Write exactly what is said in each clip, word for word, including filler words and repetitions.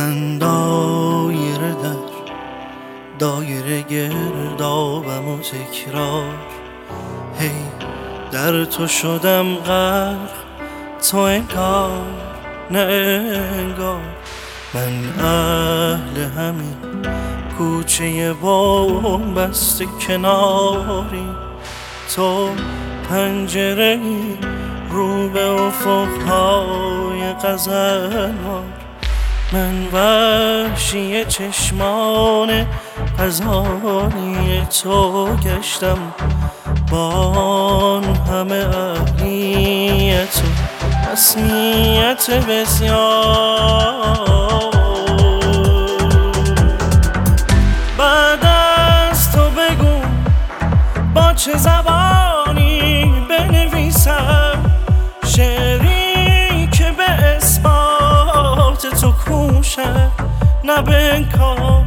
من دایره در دایره گردابم و تکرار، هی در تو شدم غرق، تو انگار نه انگار. من اهل همین کوچه بنبست کناری، تو پنجره‌ای رو به افق‌های غزلوار. من وحشی چشمان غزالی تو گشتم، با آن همه اهلیت و رسمیت بسیار. بعد از تو بگو با چه زبانی بنویسم شعری که به اثبات تو کوشد نه بنکار.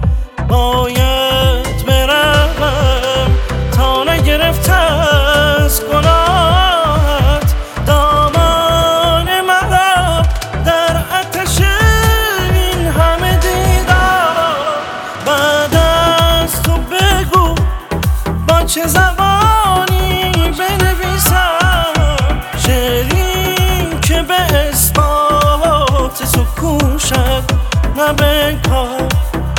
باید بروم تا نگرفته از گناهت دامان مرا در آتش این همه دیدار. بعد از تو بگو با چه زبانی بنویسم شعری که به اثبات تو کوشد نه بنکار.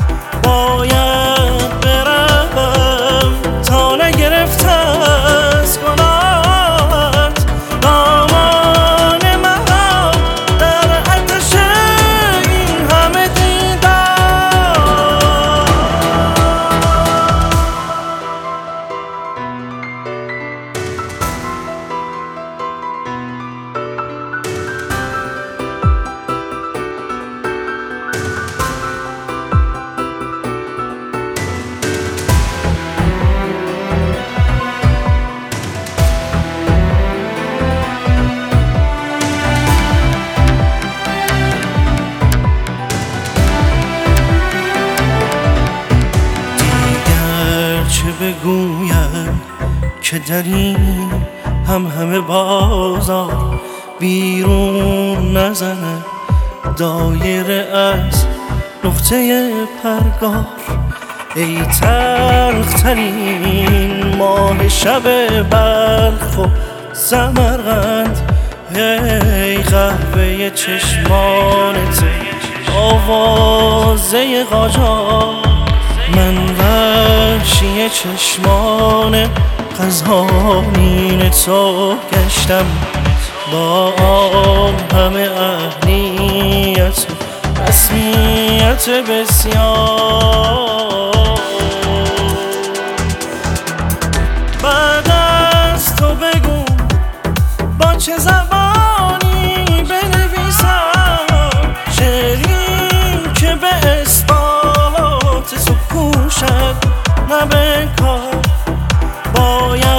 باید بروم تا نگرفته از گناهت دامان مرا در آتش این همه دیدار. بگویم که در این هم همه بازار بیرون نزنه دایره از نقطه پرگار. ای تلخترین ماه شب بلخ و سمرقند، ای قهوه چشمانت آوازه قاجار. من وحشی چشمان غزالین تو گشتم، با آن همه اهلیت و رسمیت بسیار. بعد از تو بگو با چه زبانی بنویسم شعری که به اثبات تو کوشد نه بنکار. باید